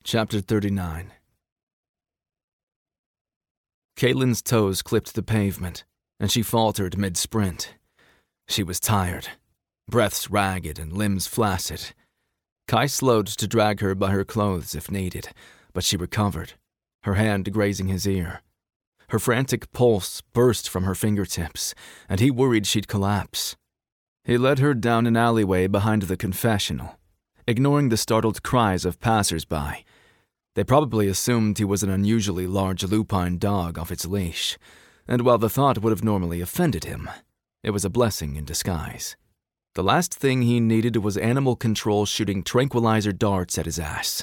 Chapter 39. Caitlin's toes clipped the pavement, and she faltered mid-sprint. She was tired, breaths ragged and limbs flaccid. Kai slowed to drag her by her clothes if needed, but she recovered, her hand grazing his ear. Her frantic pulse burst from her fingertips, and he worried she'd collapse. He led her down an alleyway behind the confessional, ignoring the startled cries of passers-by. They probably assumed he was an unusually large lupine dog off its leash, and while the thought would have normally offended him, it was a blessing in disguise. The last thing he needed was animal control shooting tranquilizer darts at his ass.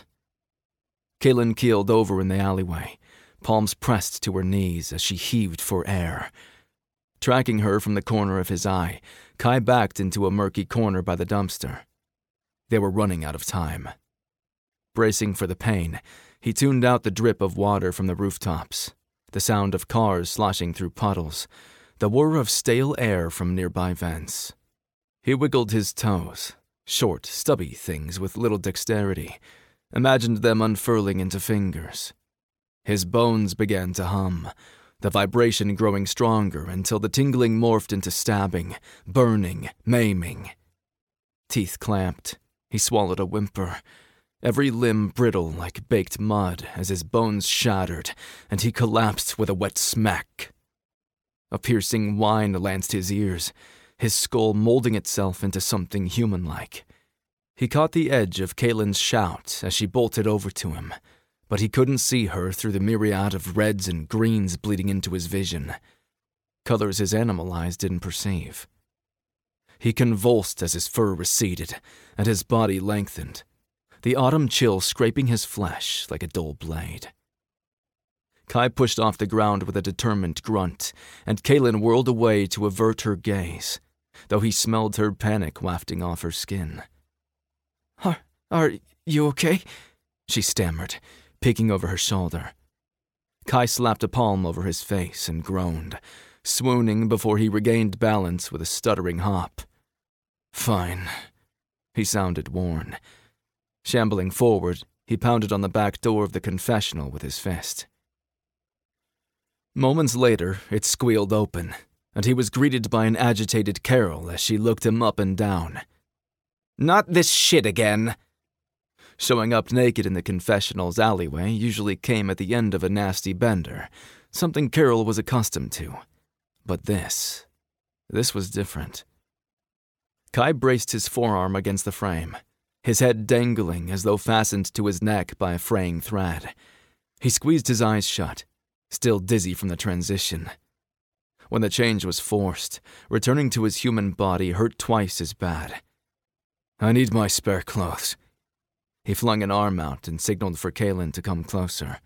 Caitlin keeled over in the alleyway, palms pressed to her knees as she heaved for air. Tracking her from the corner of his eye, Kai backed into a murky corner by the dumpster. They were running out of time. Bracing for the pain, he tuned out the drip of water from the rooftops, the sound of cars sloshing through puddles, the whir of stale air from nearby vents. He wiggled his toes, short, stubby things with little dexterity, imagined them unfurling into fingers. His bones began to hum, the vibration growing stronger until the tingling morphed into stabbing, burning, maiming. Teeth clamped. He swallowed a whimper, every limb brittle like baked mud as his bones shattered, and he collapsed with a wet smack. A piercing whine lanced his ears, his skull molding itself into something human-like. He caught the edge of Caitlin's shout as she bolted over to him, but he couldn't see her through the myriad of reds and greens bleeding into his vision, colors his animal eyes didn't perceive. He convulsed as his fur receded, and his body lengthened, the autumn chill scraping his flesh like a dull blade. Kai pushed off the ground with a determined grunt, and Caitlin whirled away to avert her gaze, though he smelled her panic wafting off her skin. Are you okay? She stammered, peeking over her shoulder. Kai slapped a palm over his face and groaned, swooning before he regained balance with a stuttering hop. Fine. He sounded worn. Shambling forward, he pounded on the back door of the confessional with his fist. Moments later, it squealed open, and he was greeted by an agitated Carol as she looked him up and down. "Not this shit again!" Showing up naked in the confessional's alleyway usually came at the end of a nasty bender, something Carol was accustomed to. But this was different. Kai braced his forearm against the frame, his head dangling as though fastened to his neck by a fraying thread. He squeezed his eyes shut, still dizzy from the transition. When the change was forced, returning to his human body hurt twice as bad. "I need my spare clothes." He flung an arm out and signaled for Caitlin to come closer.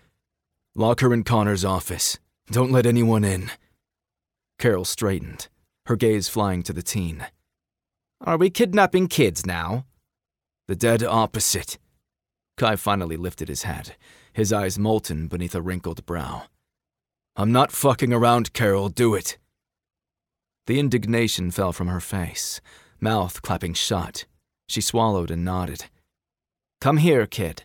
"Lock her in Connor's office. Don't let anyone in." Carol straightened, her gaze flying to the teen. "Are we kidnapping kids now?" "The dead opposite." Kai finally lifted his head, his eyes molten beneath a wrinkled brow. "I'm not fucking around, Carol, do it." The indignation fell from her face, mouth clapping shut. She swallowed and nodded. "Come here, kid."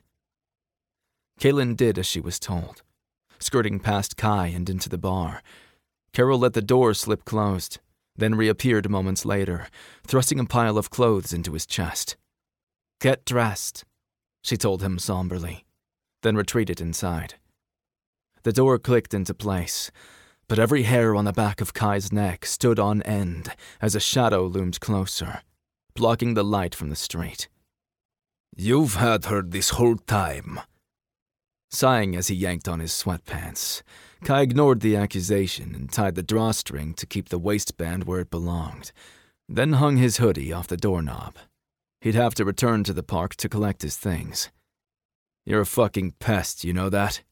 Caitlin did as she was told, skirting past Kai and into the bar. Carol let the door slip closed, then reappeared moments later, thrusting a pile of clothes into his chest. "Get dressed," she told him somberly, then retreated inside. The door clicked into place, but every hair on the back of Kai's neck stood on end as a shadow loomed closer, blocking the light from the street. "You've had her this whole time." Sighing as he yanked on his sweatpants, Kai ignored the accusation and tied the drawstring to keep the waistband where it belonged, then hung his hoodie off the doorknob. He'd have to return to the park to collect his things. "You're a fucking pest, you know that?"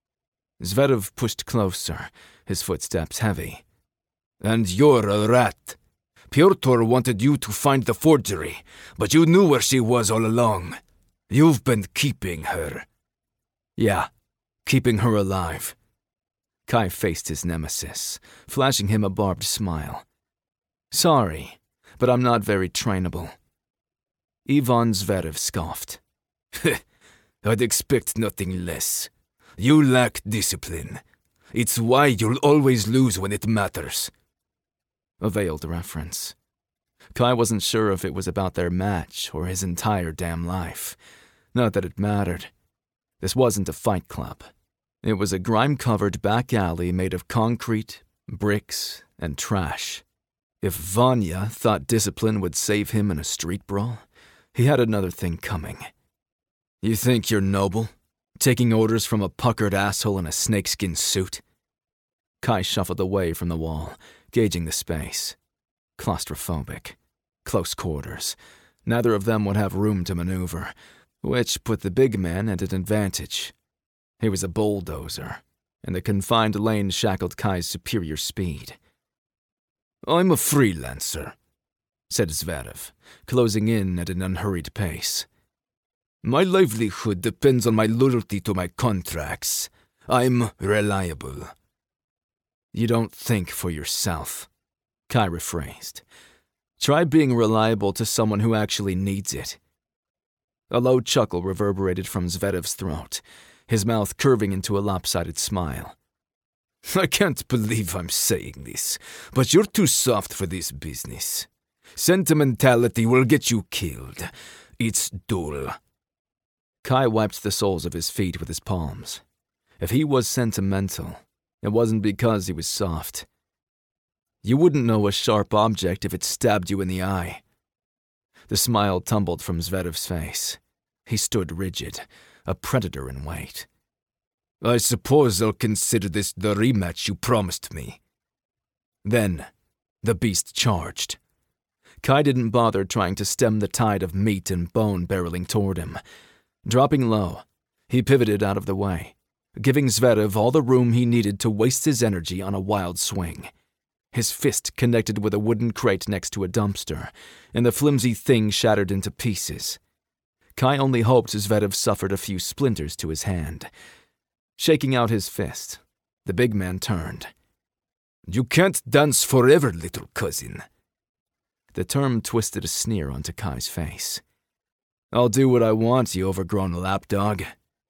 Zverev pushed closer, his footsteps heavy. "And you're a rat. Pyotr wanted you to find the forgery, but you knew where she was all along. You've been keeping her." "Yeah, keeping her alive." Kai faced his nemesis, flashing him a barbed smile. "Sorry, but I'm not very trainable." Ivan Zverev scoffed. I'd expect nothing less. You lack discipline. It's why you'll always lose when it matters. A veiled reference. Kai wasn't sure if it was about their match or his entire damn life. Not that it mattered. This wasn't a fight club. It was a grime-covered back alley made of concrete, bricks, and trash. If Vanya thought discipline would save him in a street brawl, he had another thing coming. You think you're noble? Taking orders from a puckered asshole in a snakeskin suit? Kai shuffled away from the wall, gauging the space. Claustrophobic. Close quarters. Neither of them would have room to maneuver, which put the big man at an advantage. He was a bulldozer, and the confined lane shackled Kai's superior speed. I'm a freelancer, said Zverev, closing in at an unhurried pace. My livelihood depends on my loyalty to my contracts. I'm reliable. You don't think for yourself, Kai rephrased. Try being reliable to someone who actually needs it. A low chuckle reverberated from Zverev's throat, his mouth curving into a lopsided smile. I can't believe I'm saying this, but you're too soft for this business. Sentimentality will get you killed. It's dull. Kai wiped the soles of his feet with his palms. If he was sentimental, it wasn't because he was soft. You wouldn't know a sharp object if it stabbed you in the eye. The smile tumbled from Zverev's face. He stood rigid, a predator in wait. I suppose I'll consider this the rematch you promised me. Then, the beast charged. Kai didn't bother trying to stem the tide of meat and bone barreling toward him. Dropping low, he pivoted out of the way, giving Zverev all the room he needed to waste his energy on a wild swing. His fist connected with a wooden crate next to a dumpster, and the flimsy thing shattered into pieces. Kai only hoped Zverev suffered a few splinters to his hand. Shaking out his fist, the big man turned. You can't dance forever, little cousin. The term twisted a sneer onto Kai's face. I'll do what I want, you overgrown lapdog.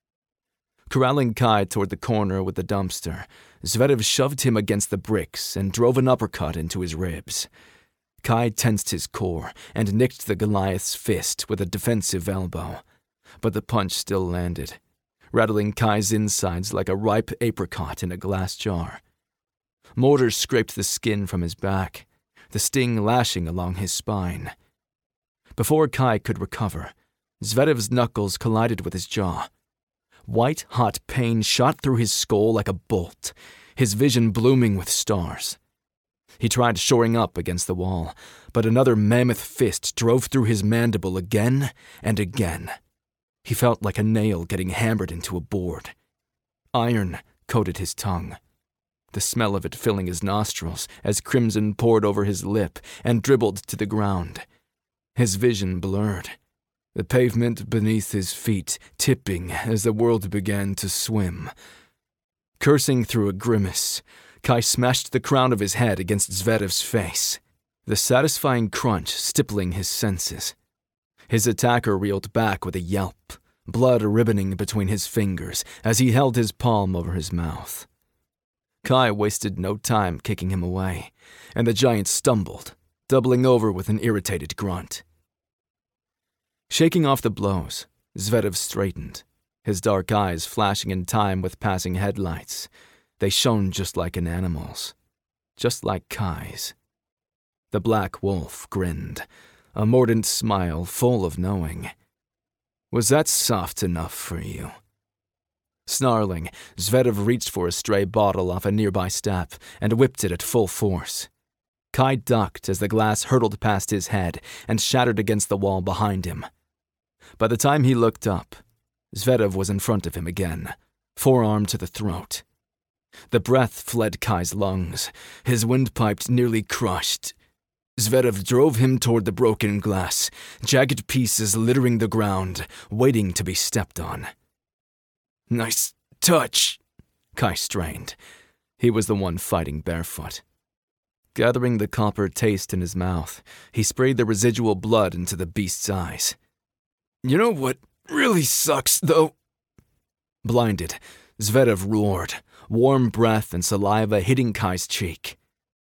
Corralling Kai toward the corner with the dumpster, Zverev shoved him against the bricks and drove an uppercut into his ribs. Kai tensed his core and nicked the Goliath's fist with a defensive elbow, but the punch still landed, rattling Kai's insides like a ripe apricot in a glass jar. Mortar scraped the skin from his back, the sting lashing along his spine. Before Kai could recover, Zverev's knuckles collided with his jaw. White-hot pain shot through his skull like a bolt, his vision blooming with stars. He tried shoring up against the wall, but another mammoth fist drove through his mandible again and again. He felt like a nail getting hammered into a board. Iron coated his tongue, the smell of it filling his nostrils as crimson poured over his lip and dribbled to the ground. His vision blurred, the pavement beneath his feet tipping as the world began to swim. Cursing through a grimace, Kai smashed the crown of his head against Zverev's face, the satisfying crunch stippling his senses. His attacker reeled back with a yelp, blood ribboning between his fingers as he held his palm over his mouth. Kai wasted no time kicking him away, and the giant stumbled, doubling over with an irritated grunt. Shaking off the blows, Zverev straightened, his dark eyes flashing in time with passing headlights. They shone just like an animal's, just like Kai's. The black wolf grinned, a mordant smile full of knowing. Was that soft enough for you? Snarling, Zverev reached for a stray bottle off a nearby step and whipped it at full force. Kai ducked as the glass hurtled past his head and shattered against the wall behind him. By the time he looked up, Zverev was in front of him again, forearm to the throat. The breath fled Kai's lungs, his windpipe nearly crushed. Zverev drove him toward the broken glass, jagged pieces littering the ground, waiting to be stepped on. Nice touch, Kai strained. He was the one fighting barefoot. Gathering the copper taste in his mouth, he sprayed the residual blood into the beast's eyes. You know what really sucks, though? Blinded, Zverev roared, warm breath and saliva hitting Kai's cheek.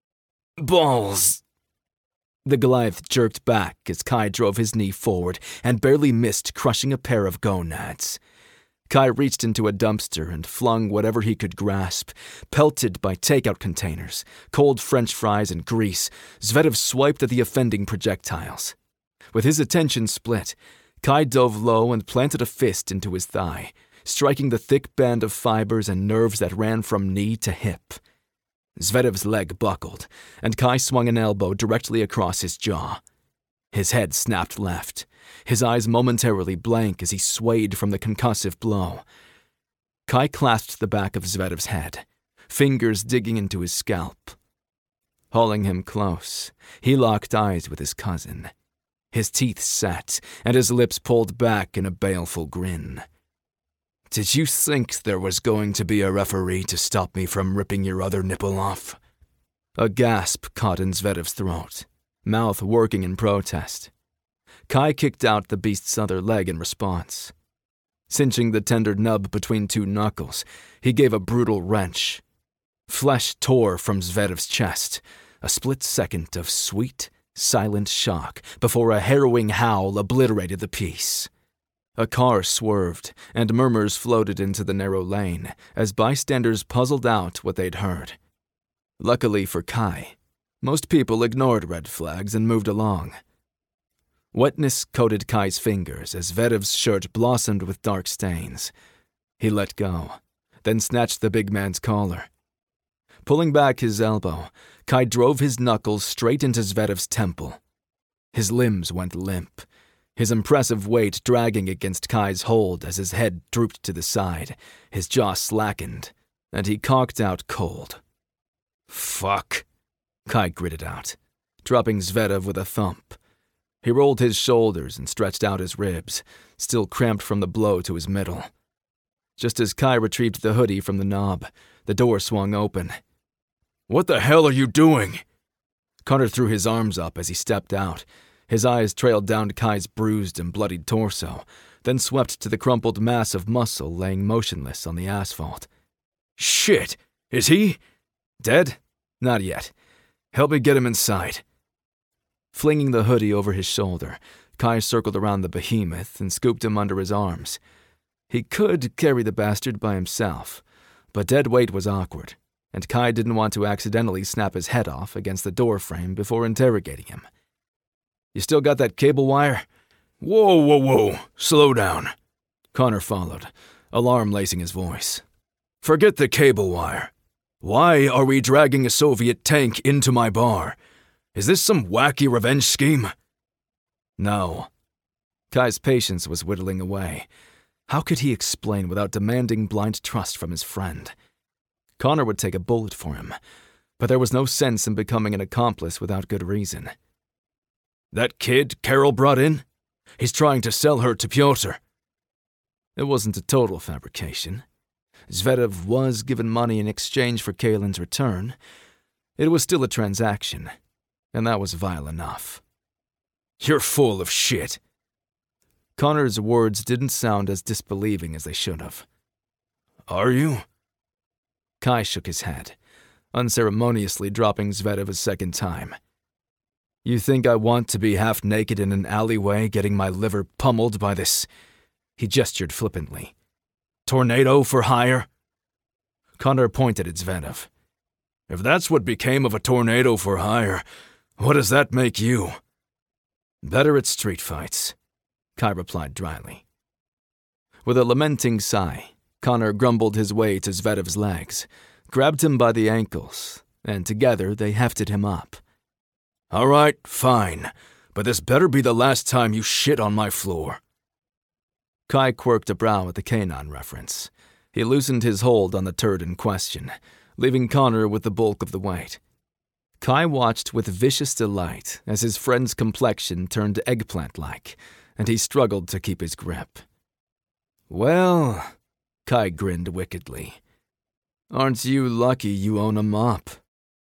"Balls!" The Goliath jerked back as Kai drove his knee forward and barely missed crushing a pair of gonads. Kai reached into a dumpster and flung whatever he could grasp. Pelted by takeout containers, cold French fries and grease, Zverev swiped at the offending projectiles. With his attention split, Kai dove low and planted a fist into his thigh, striking the thick band of fibers and nerves that ran from knee to hip. Zverev's leg buckled, and Kai swung an elbow directly across his jaw. His head snapped left, his eyes momentarily blank as he swayed from the concussive blow. Kai clasped the back of Zverev's head, fingers digging into his scalp. Hauling him close, he locked eyes with his cousin. His teeth set, and his lips pulled back in a baleful grin. "Did you think there was going to be a referee to stop me from ripping your other nipple off?" A gasp caught in Zverev's throat, mouth working in protest. Kai kicked out the beast's other leg in response. Cinching the tender nub between two knuckles, he gave a brutal wrench. Flesh tore from Zverev's chest, a split second of sweet, silent shock before a harrowing howl obliterated the piece. A car swerved, and murmurs floated into the narrow lane as bystanders puzzled out what they'd heard. Luckily for Kai, most people ignored red flags and moved along. Wetness coated Kai's fingers as Zverev's shirt blossomed with dark stains. He let go, then snatched the big man's collar. Pulling back his elbow, Kai drove his knuckles straight into Zverev's temple. His limbs went limp, his impressive weight dragging against Kai's hold as his head drooped to the side, his jaw slackened, and he conked out cold. "Fuck," Kai gritted out, dropping Zverev with a thump. He rolled his shoulders and stretched out his ribs, still cramped from the blow to his middle. Just as Kai retrieved the hoodie from the knob, the door swung open. "What the hell are you doing?" Connor threw his arms up as he stepped out. His eyes trailed down Kai's bruised and bloodied torso, then swept to the crumpled mass of muscle laying motionless on the asphalt. "Shit! Is he dead?" "Not yet. Help me get him inside." Flinging the hoodie over his shoulder, Kai circled around the behemoth and scooped him under his arms. He could carry the bastard by himself, but dead weight was awkward, and Kai didn't want to accidentally snap his head off against the door frame before interrogating him. "You still got that cable wire?" Whoa, slow down." Connor followed, alarm lacing his voice. "Forget the cable wire. Why are we dragging a Soviet tank into my bar? Is this some wacky revenge scheme?" "No." Kai's patience was whittling away. How could he explain without demanding blind trust from his friend? Connor would take a bullet for him, but there was no sense in becoming an accomplice without good reason. "That kid Carol brought in? He's trying to sell her to Pyotr." It wasn't a total fabrication. Zverev was given money in exchange for Kalin's return. It was still a transaction, and that was vile enough. "You're full of shit." Connor's words didn't sound as disbelieving as they should have. "Are you?" Kai shook his head, unceremoniously dropping Zverev a second time. "You think I want to be half naked in an alleyway getting my liver pummeled by this?" He gestured flippantly. "Tornado for hire?" Connor pointed at Zverev. "If that's what became of a tornado for hire, what does that make you?" "Better at street fights," Kai replied dryly. With a lamenting sigh, Connor grumbled his way to Zverev's legs, grabbed him by the ankles, and together they hefted him up. "All right, fine, but this better be the last time you shit on my floor." Kai quirked a brow at the canine reference. He loosened his hold on the turd in question, leaving Connor with the bulk of the weight. Kai watched with vicious delight as his friend's complexion turned eggplant-like, and he struggled to keep his grip. "Well," Kai grinned wickedly, "aren't you lucky you own a mop?"